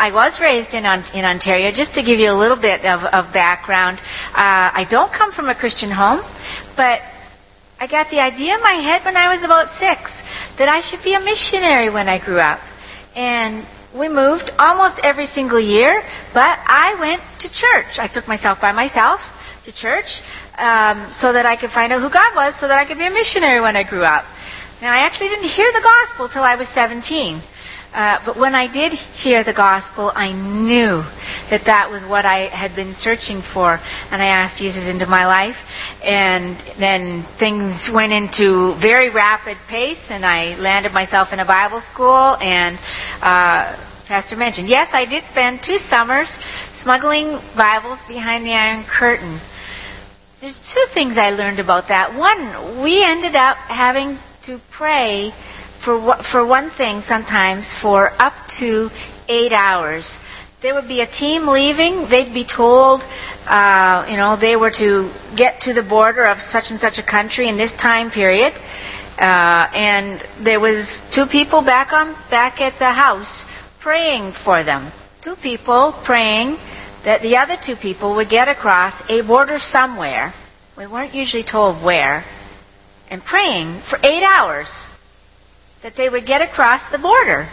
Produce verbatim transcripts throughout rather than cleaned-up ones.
I was raised in in Ontario. Just to give you a little bit of, of background, uh, I don't come from a Christian home, but I got the idea in my head when I was about six that I should be a missionary when I grew up. And we moved almost every single year, but I went to church. I took myself by myself to church um, so that I could find out who God was, so that I could be a missionary when I grew up. Now, I actually didn't hear the gospel till I was seventeen. Uh, but when I did hear the gospel, I knew that that was what I had been searching for. And I asked Jesus into my life. And then things went into very rapid pace, and I landed myself in a Bible school. And uh, Pastor mentioned, yes, I did spend two summers smuggling Bibles behind the Iron Curtain. There's two things I learned about that. One, we ended up having to pray For for one thing, sometimes for up to eight hours. There would be a team leaving. They'd be told, uh, you know, they were to get to the border of such and such a country in this time period. Uh, and there was two people back on back at the house praying for them. Two people praying that the other two people would get across a border somewhere. We weren't usually told where. And praying for eight hours. That they would get across the border.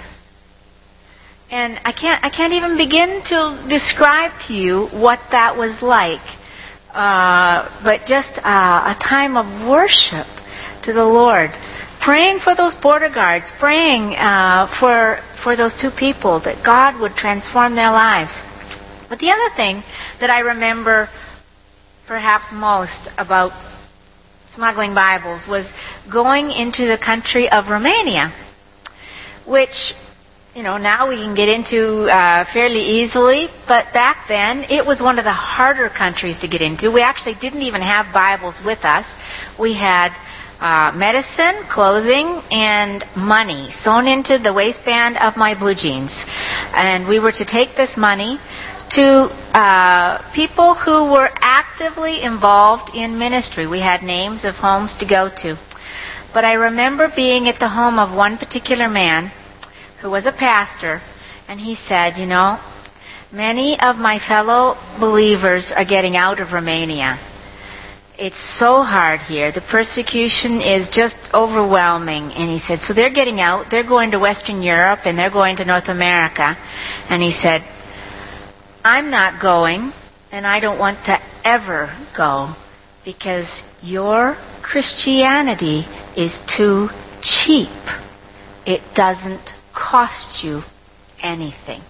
And I can't I can't even begin to describe to you what that was like. Uh, but just uh, a time of worship to the Lord. Praying for those border guards. Praying uh, for, for those two people, that God would transform their lives. But the other thing that I remember perhaps most about smuggling Bibles was going into the country of Romania, which, you know, now we can get into uh, fairly easily, but back then it was one of the harder countries to get into. We actually didn't even have Bibles with us. We had uh, medicine, clothing, and money sewn into the waistband of my blue jeans. And we were to take this money to uh, people who were actively involved in ministry. We had names of homes to go to. But I remember being at the home of one particular man who was a pastor, and he said, you know, many of my fellow believers are getting out of Romania. It's so hard here. The persecution is just overwhelming. And he said, so they're getting out. They're going to Western Europe, and they're going to North America. And he said, I'm not going, and I don't want to ever go, because your Christianity is too cheap. It doesn't cost you anything.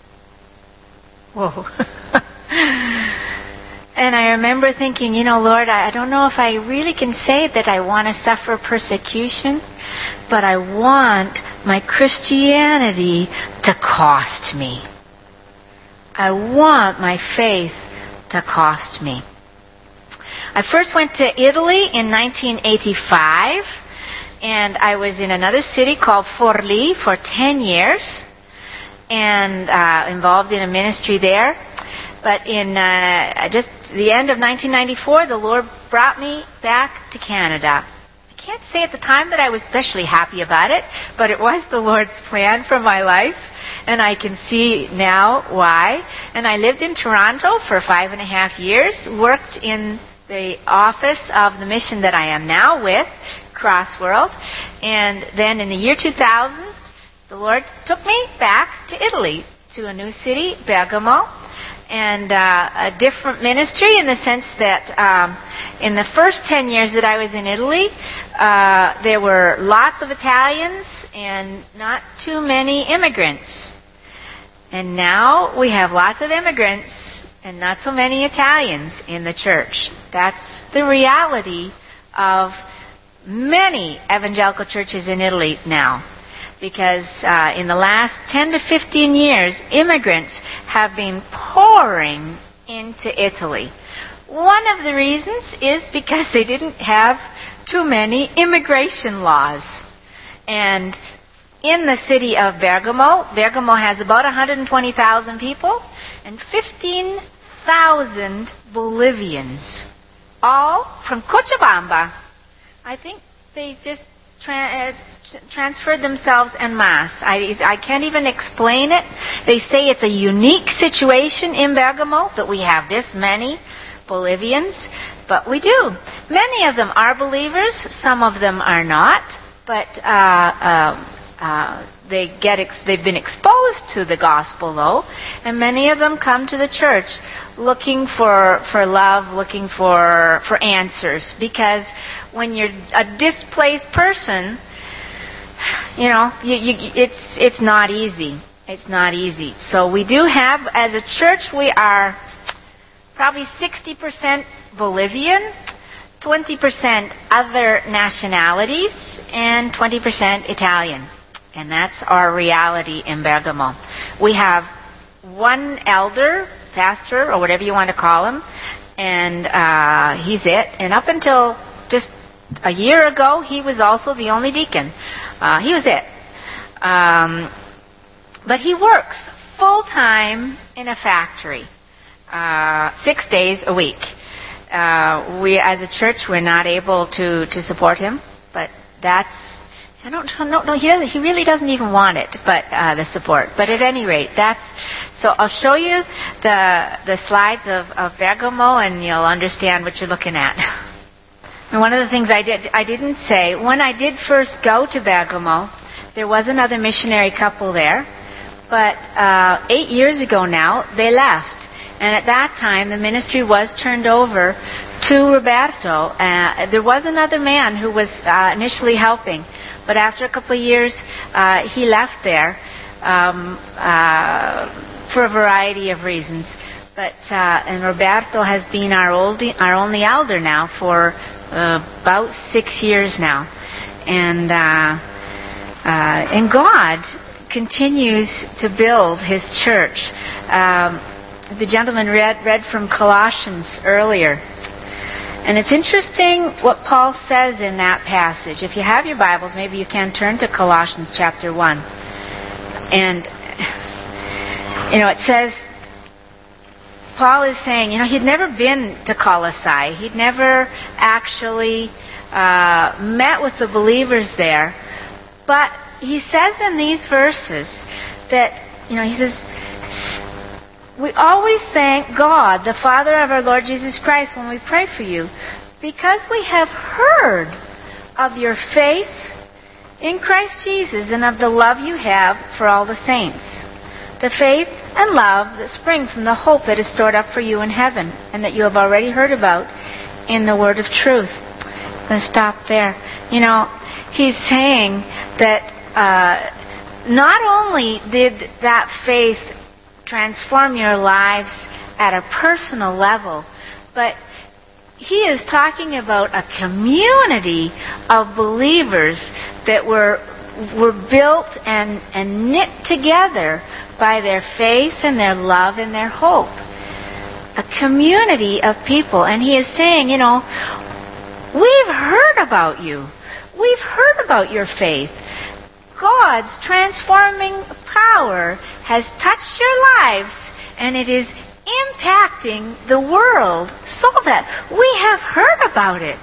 Whoa. And I remember thinking, you know, Lord, I don't know if I really can say that I want to suffer persecution, but I want my Christianity to cost me. I want my faith to cost me. I first went to Italy in nineteen eighty-five, and I was in another city called Forlì for ten years, and uh, involved in a ministry there. But in uh, just the end of nineteen ninety-four, the Lord brought me back to Canada. I can't say at the time that I was especially happy about it, but it was the Lord's plan for my life. And I can see now why. And I lived in Toronto for five and a half years, worked in the office of the mission that I am now with, Crossworld. And then in the year two thousand, the Lord took me back to Italy, to a new city, Bergamo, and uh, a different ministry in the sense that um, in the first ten years that I was in Italy, uh, there were lots of Italians and not too many immigrants. And now we have lots of immigrants and not so many Italians in the church. That's the reality of many evangelical churches in Italy now. Because uh, in the last ten to fifteen years, immigrants have been pouring into Italy. One of the reasons is because they didn't have too many immigration laws. And in the city of Bergamo, Bergamo has about one hundred twenty thousand people and fifteen thousand Bolivians, all from Cochabamba. I think they just tra- transferred themselves en masse. I, I can't even explain it. They say it's a unique situation in Bergamo that we have this many Bolivians, but we do. Many of them are believers. Some of them are not, but uh, uh, uh, they get ex- they've been exposed to the gospel, though, and many of them come to the church looking for for love, looking for for answers. Because when you're a displaced person, you know, you, you, it's it's not easy. It's not easy. So we do have, as a church, we are probably sixty percent Bolivian, twenty percent other nationalities, and twenty percent Italian. And that's our reality in Bergamo. We have one elder, pastor, or whatever you want to call him, and uh, he's it. And up until just a year ago, he was also the only deacon. Uh, he was it. Um, but he works full-time in a factory, uh, six days a week. Uh, we, as a church, we're not able to, to support him, but that's, I don't know, no, he, doesn't, he really doesn't even want it, but uh, the support. But at any rate, that's, so I'll show you the the slides of, of Bergamo, and you'll understand what you're looking at. And one of the things I did, I didn't say, when I did first go to Bergamo, there was another missionary couple there, but uh, eight years ago now, they left. And at that time, the ministry was turned over to Roberto. Uh, there was another man who was uh, initially helping, but after a couple of years, uh, he left there um, uh, for a variety of reasons. But uh, and Roberto has been our old, our only elder now for uh, about six years now, and uh, uh, and God continues to build His church. Um, The gentleman read, read from Colossians earlier. And it's interesting what Paul says in that passage. If you have your Bibles, maybe you can turn to Colossians chapter one. And, you know, it says, Paul is saying, you know, he'd never been to Colossae. He'd never actually uh, met with the believers there. But he says in these verses that, you know, he says, we always thank God, the Father of our Lord Jesus Christ, when we pray for you, because we have heard of your faith in Christ Jesus and of the love you have for all the saints. The faith and love that spring from the hope that is stored up for you in heaven and that you have already heard about in the word of truth. I'm going to stop there. You know, he's saying that uh, not only did that faith transform your lives at a personal level, but he is talking about a community of believers that were were built and, and knit together by their faith and their love and their hope. A community of people. And he is saying, you know, we've heard about you. We've heard about your faith. God's transforming power has touched your lives, and it is impacting the world so that we have heard about it.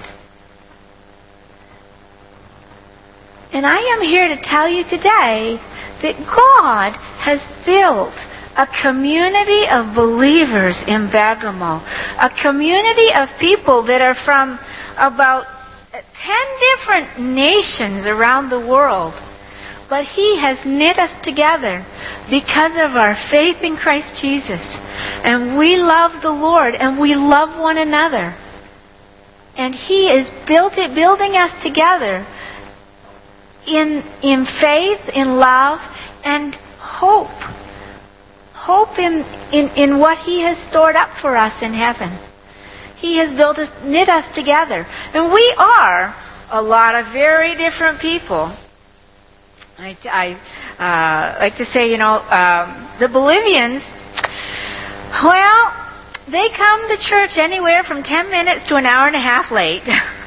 And I am here to tell you today that God has built a community of believers in Bergamo, a community of people that are from about ten different nations around the world. But He has knit us together because of our faith in Christ Jesus. And we love the Lord and we love one another. And He is built it, building us together in, in faith, in love, and hope. Hope in, in, in what He has stored up for us in heaven. He has built us, knit us together. And we are a lot of very different people. I, I uh, like to say, you know, um, the Bolivians, well, they come to church anywhere from ten minutes to an hour and a half late.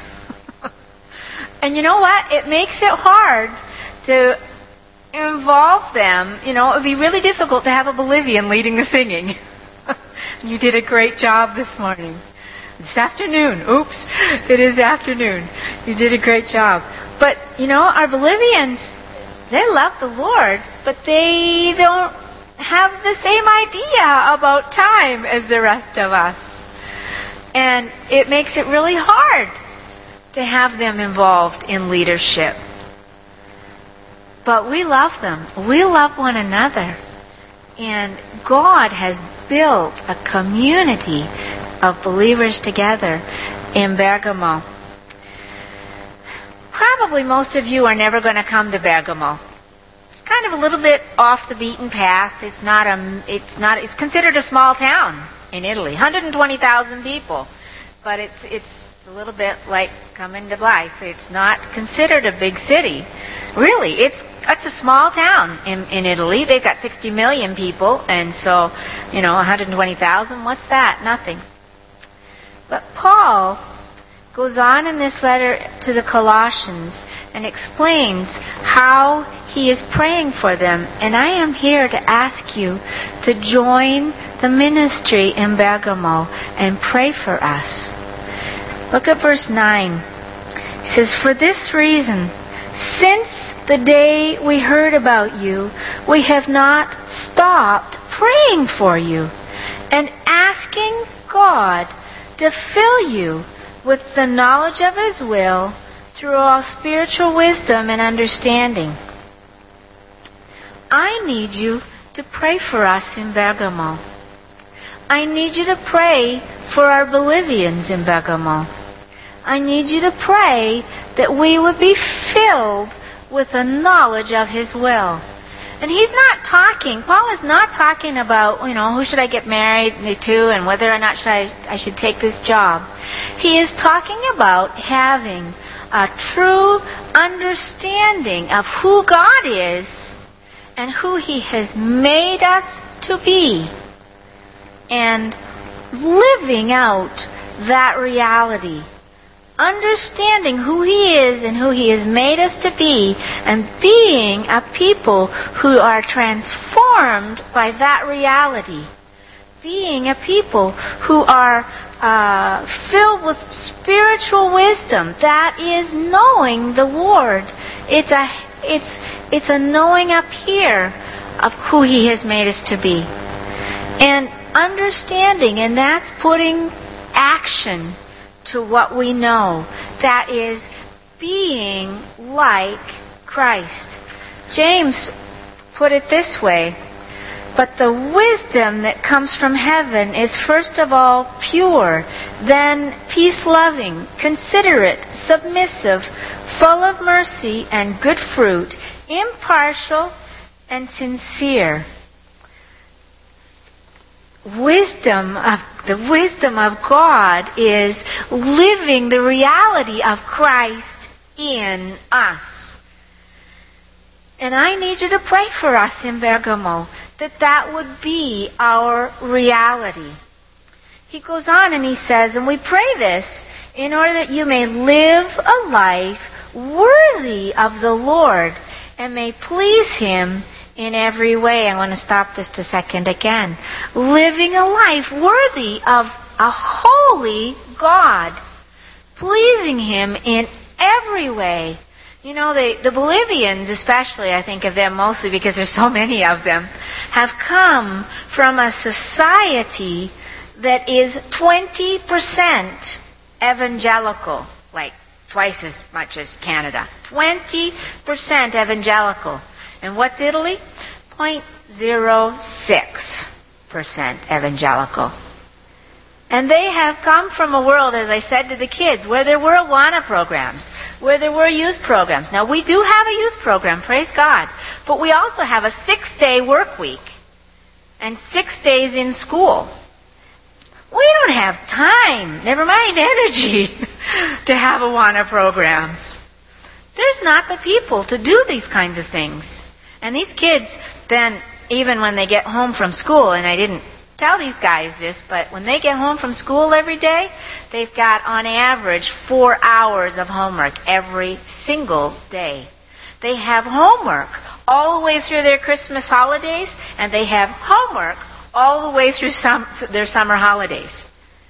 And you know what? It makes it hard to involve them. You know, it would be really difficult to have a Bolivian leading the singing. You did a great job this morning. This afternoon. Oops. It is afternoon. You did a great job. But, you know, our Bolivians, they love the Lord, but they don't have the same idea about time as the rest of us. And it makes it really hard to have them involved in leadership. But we love them. We love one another. And God has built a community of believers together in Bergamo. Probably most of you are never going to come to Bergamo. It's kind of a little bit off the beaten path. It's not a, it's not, it's considered a small town in Italy, one hundred twenty thousand people. But it's, it's a little bit like coming to Blythe. It's not considered a big city. Really, it's, it's a small town in, in Italy. They've got sixty million people, and so, you know, one hundred twenty thousand, what's that? Nothing. But Paul goes on in this letter to the Colossians and explains how he is praying for them. And I am here to ask you to join the ministry in Bergamo and pray for us. Look at verse nine. It says, "For this reason, since the day we heard about you, we have not stopped praying for you and asking God to fill you with the knowledge of His will through all spiritual wisdom and understanding." I need you to pray for us in Bergamo. I need you to pray for our Bolivians in Bergamo. I need you to pray that we would be filled with the knowledge of His will. And he's not talking, Paul is not talking about, you know, who should I get married to and whether or not should I, I should take this job. He is talking about having a true understanding of who God is and who He has made us to be, and living out that reality. Understanding who He is and who He has made us to be, and being a people who are transformed by that reality. Being a people who are uh, filled with spiritual wisdom. That is knowing the Lord. It's a, it's, it's a knowing up here of who He has made us to be. And understanding, and that's putting action to what we know. That is being like Christ. James put it this way: "But the wisdom that comes from heaven is first of all pure, then peace-loving, considerate, submissive, full of mercy and good fruit, impartial and sincere." Wisdom of the wisdom of God is living the reality of Christ in us. And I need you to pray for us in Bergamo, that that would be our reality. He goes on and he says, and we pray this in order that you may live a life worthy of the Lord and may please Him in every way. I'm going to stop just a second again. Living a life worthy of a holy God, pleasing Him in every way. You know, the, the Bolivians, especially, I think of them mostly because there's so many of them, have come from a society that is twenty percent evangelical, like twice as much as Canada. twenty percent evangelical. And what's Italy? zero point zero six percent evangelical. And they have come from a world, as I said to the kids, where there were Awana programs, where there were youth programs. Now, we do have a youth program, praise God, but we also have a six-day work week and six days in school. We don't have time, never mind energy, to have Awana programs. There's not the people to do these kinds of things. And these kids, then, even when they get home from school, and I didn't tell these guys this, but when they get home from school every day, they've got, on average, four hours of homework every single day. They have homework all the way through their Christmas holidays, and they have homework all the way through some, their summer holidays.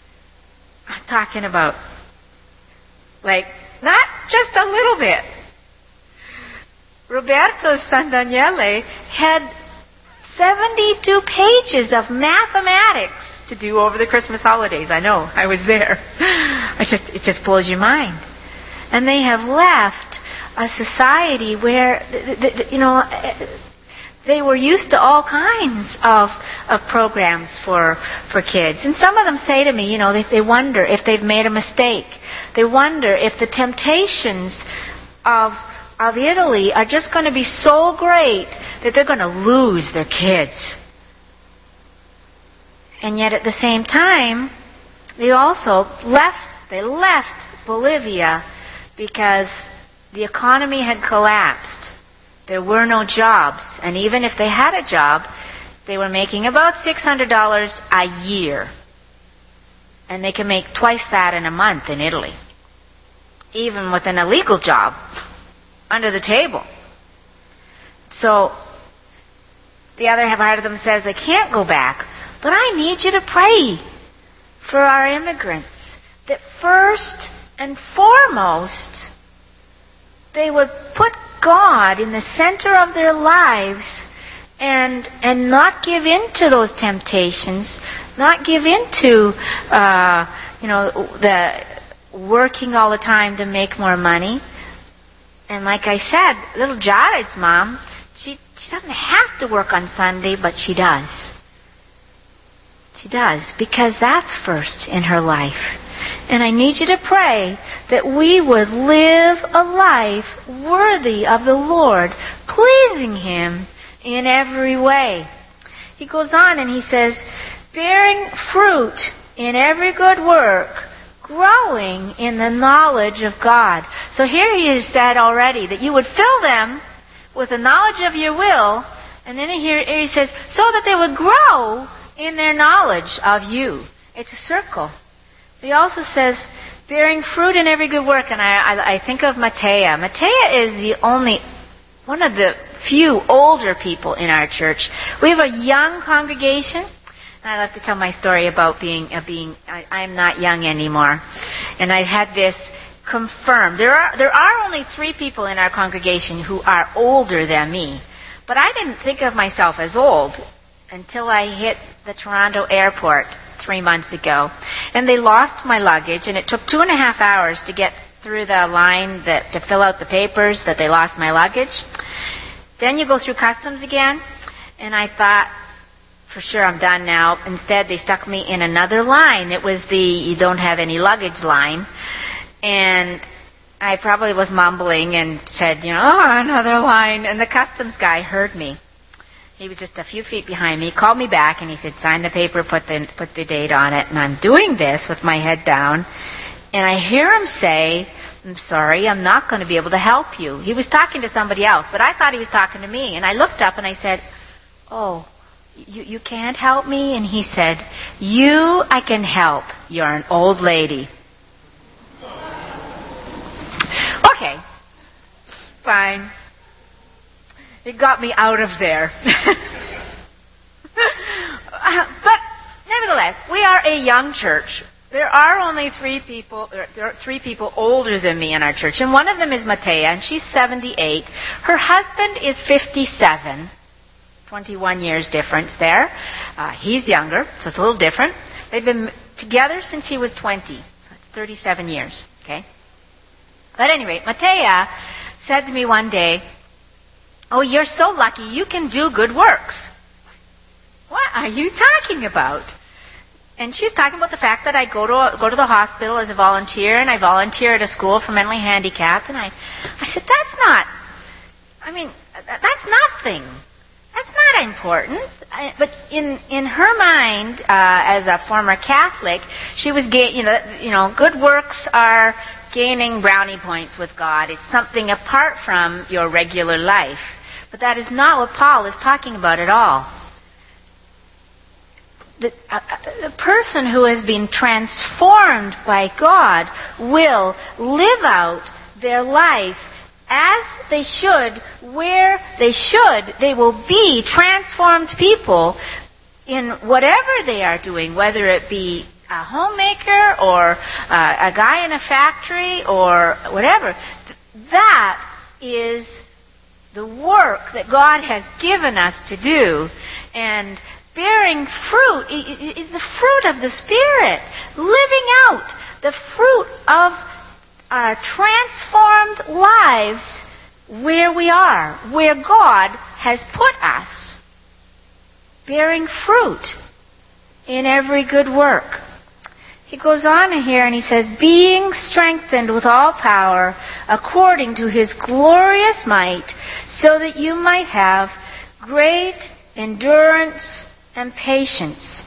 I'm talking about, like, not just a little bit. Roberto's son Daniele had seventy-two pages of mathematics to do over the Christmas holidays. I know, I was there. I just, it just blows your mind. And they have left a society where, you know, they were used to all kinds of of programs for for kids. And some of them say to me, you know, they, they wonder if they've made a mistake. They wonder if the temptations of of Italy are just going to be so great that they're going to lose their kids. And yet at the same time, they also left, they left Bolivia because the economy had collapsed. There were no jobs. And even if they had a job, they were making about six hundred dollars a year. And they can make twice that in a month in Italy. Even with an illegal job under the table. So the other part of them says, I can't go back, but I need you to pray for our immigrants. That first and foremost, they would put God in the center of their lives and and not give in to those temptations, not give in to, uh, you know, the working all the time to make more money. And like I said, little Jared's mom, she, she doesn't have to work on Sunday, but she does. She does, because that's first in her life. And I need you to pray that we would live a life worthy of the Lord, pleasing Him in every way. He goes on and he says, bearing fruit in every good work, growing in the knowledge of God. So here he has said already that you would fill them with the knowledge of your will, and then here he says, so that they would grow in their knowledge of you. It's a circle. He also says, bearing fruit in every good work. And I, I, I think of Matea. Matea is the only, one of the few older people in our church. We have a young congregation. And I love to tell my story about being, uh, being I, I'm not young anymore. And I've had this confirmed. There are, there are only three people in our congregation who are older than me. But I didn't think of myself as old until I hit the Toronto airport three months ago. And they lost my luggage, and it took two and a half hours to get through the line that, to fill out the papers that they lost my luggage. Then you go through customs again, and I thought, for sure I'm done now. Instead, they stuck me in another line. It was the you don't have any luggage line. And I probably was mumbling and said, you know, oh, another line. And the customs guy heard me. He was just a few feet behind me. He called me back and he said, sign the paper, put the, put the date on it. And I'm doing this with my head down. And I hear him say, I'm sorry, I'm not going to be able to help you. He was talking to somebody else, but I thought he was talking to me. And I looked up and I said, oh, you, you can't help me? And he said, you I can help. You're an old lady. Okay, fine. It got me out of there. uh, but nevertheless, we are a young church. There are only three people, there are three people older than me in our church, and one of them is Matea, and she's seventy-eight. Her husband is fifty-seven. twenty-one years difference there. Uh, he's younger, so it's a little different. They've been together since he was twenty, so it's thirty-seven years, okay? But anyway, Matea said to me one day, oh, you're so lucky you can do good works. What are you talking about? And she was talking about the fact that I go to a, go to the hospital as a volunteer, and I volunteer at a school for mentally handicapped. And I, I said, that's not, I mean, that's nothing. That's not important. I, but in in her mind, uh, as a former Catholic, she was, ga- you know, you know, good works are gaining brownie points with God. It's something apart from your regular life. But that is not what Paul is talking about at all. The, uh, the person who has been transformed by God will live out their life as they should, where they should. They will be transformed people in whatever they are doing, whether it be a homemaker or uh, a guy in a factory or whatever. That is the work that God has given us to do, and bearing fruit is the fruit of the Spirit, living out the fruit of our transformed lives where we are, where God has put us, bearing fruit in every good work. He goes on here and he says, being strengthened with all power according to his glorious might, so that you might have great endurance and patience.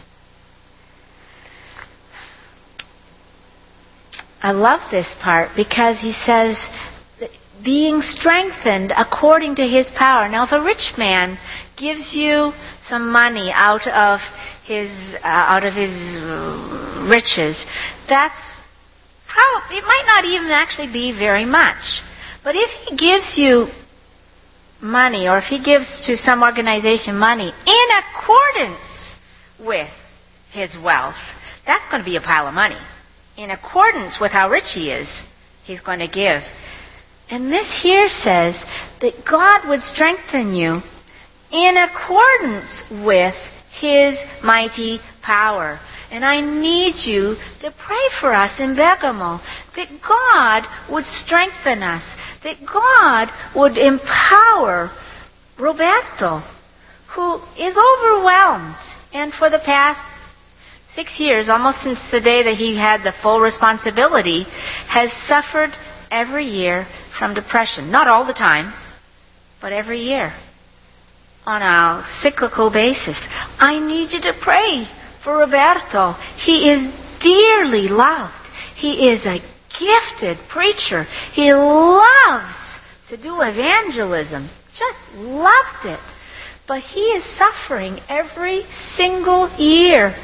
I love this part because he says, being strengthened according to his power. Now, if a rich man gives you some money out of his uh, out of his uh, riches, that's probably, it might not even actually be very much. But if he gives you money, or if he gives to some organization money in accordance with his wealth, that's going to be a pile of money. In accordance with how rich he is, he's going to give. And this here says that God would strengthen you in accordance with his mighty power. And I need you to pray for us in Bergamo, that God would strengthen us, that God would empower Roberto, who is overwhelmed, and for the past six years, almost since the day that he had the full responsibility, has suffered every year from depression. Not all the time, but every year on a cyclical basis. I need you to pray for Roberto. He is dearly loved. He is a gifted preacher. He loves to do evangelism. Just loves it. But he is suffering every single year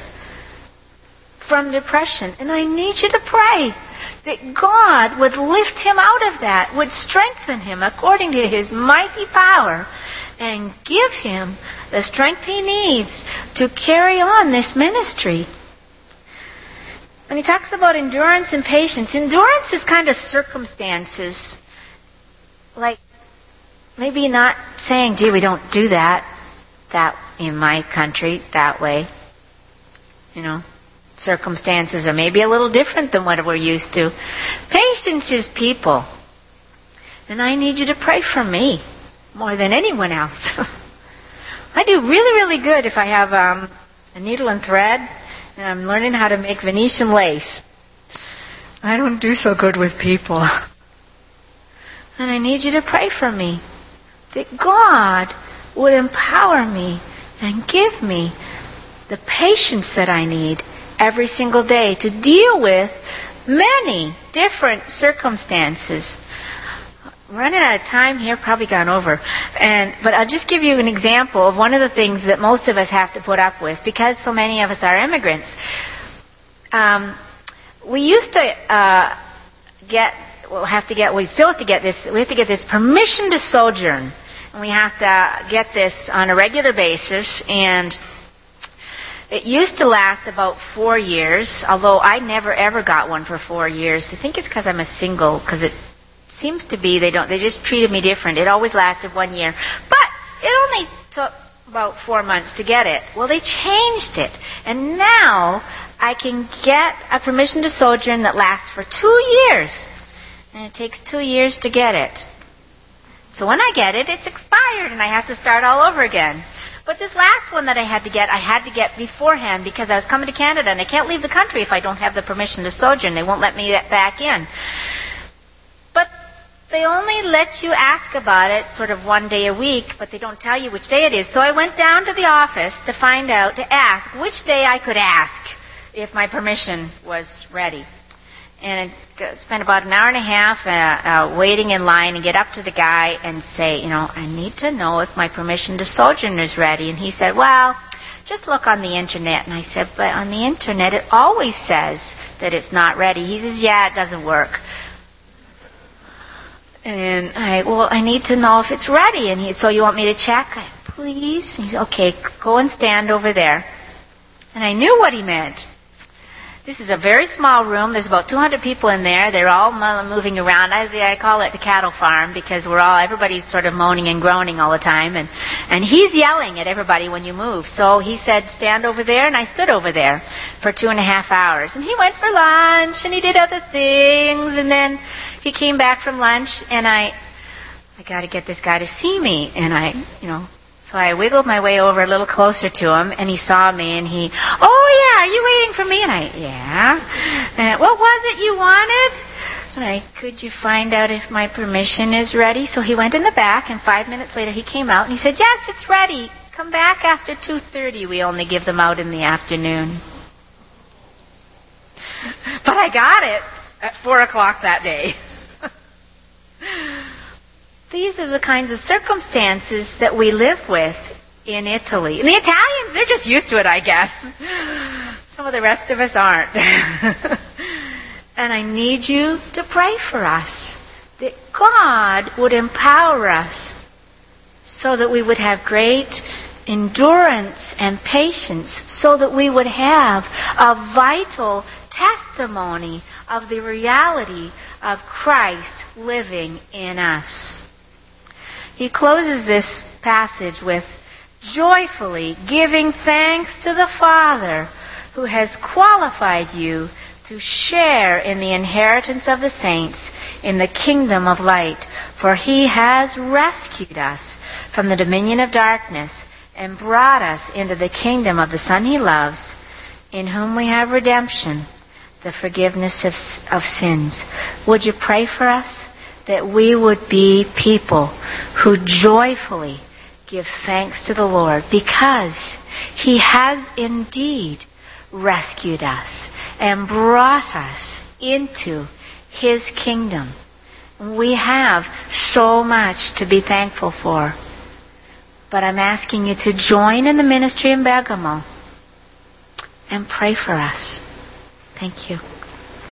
from depression. And I need you to pray that God would lift him out of that, would strengthen him according to his mighty power, and give him the strength he needs to carry on this ministry. When he talks about endurance and patience, endurance is kind of circumstances. Like, maybe not saying, gee, we don't do that, that in my country, that way. You know, circumstances are maybe a little different than what we're used to. Patience is people. And I need you to pray for me more than anyone else. I do really, really good if I have um, a needle and thread and I'm learning how to make Venetian lace. I don't do so good with people. And I need you to pray for me, that God would empower me and give me the patience that I need every single day to deal with many different circumstances. I'm running out of time here, probably gone over. And but I'll just give you an example of one of the things that most of us have to put up with because so many of us are immigrants. Um, we used to uh, get, well, have to get, we still have to get this, we have to get this permission to sojourn. And we have to get this on a regular basis, and it used to last about four years, although I never ever got one for four years. I think it's because I'm a single, because it seems to be they don't, they just treated me different. It always lasted one year. But it only took about four months to get it. Well, they changed it. And now I can get a permission to sojourn that lasts for two years. And it takes two years to get it. So when I get it, it's expired and I have to start all over again. But this last one that I had to get, I had to get beforehand because I was coming to Canada and I can't leave the country if I don't have the permission to sojourn. They won't let me get back in. But they only let you ask about it sort of one day a week, but they don't tell you which day it is. So I went down to the office to find out, to ask which day I could ask if my permission was ready. And I spent about an hour and a half uh, uh, waiting in line and get up to the guy and say, you know, I need to know if my permission to sojourn is ready. And he said, well, just look on the internet. And I said, but on the internet it always says that it's not ready. He says, yeah, it doesn't work. And I, well, I need to know if it's ready. And he, so you want me to check? I, Please? And he said, okay, go and stand over there. And I knew what he meant. This is a very small room. There's about two hundred people in there. They're all moving around. I, I call it the cattle farm because we're all, everybody's sort of moaning and groaning all the time. And, and he's yelling at everybody when you move. So he said, stand over there. And I stood over there for two and a half hours. And he went for lunch and he did other things. And then he came back from lunch and I, I got to get this guy to see me. And I, you know, so I wiggled my way over a little closer to him, and he saw me, and he, oh, yeah, are you waiting for me? And I, yeah. And what was it you wanted? And I, could you find out if my permission is ready? So he went in the back, and five minutes later he came out, and he said, yes, it's ready. Come back after two thirty. We only give them out in the afternoon. But I got it at four o'clock that day. These are the kinds of circumstances that we live with in Italy. And the Italians, they're just used to it, I guess. Some of the rest of us aren't. And I need you to pray for us, that God would empower us so that we would have great endurance and patience, so that we would have a vital testimony of the reality of Christ living in us. He closes this passage with joyfully giving thanks to the Father who has qualified you to share in the inheritance of the saints in the kingdom of light. For he has rescued us from the dominion of darkness and brought us into the kingdom of the Son he loves, in whom we have redemption, the forgiveness of, of sins. Would you pray for us? That we would be people who joyfully give thanks to the Lord because he has indeed rescued us and brought us into his kingdom. We have so much to be thankful for. But I'm asking you to join in the ministry in Bergamo and pray for us. Thank you.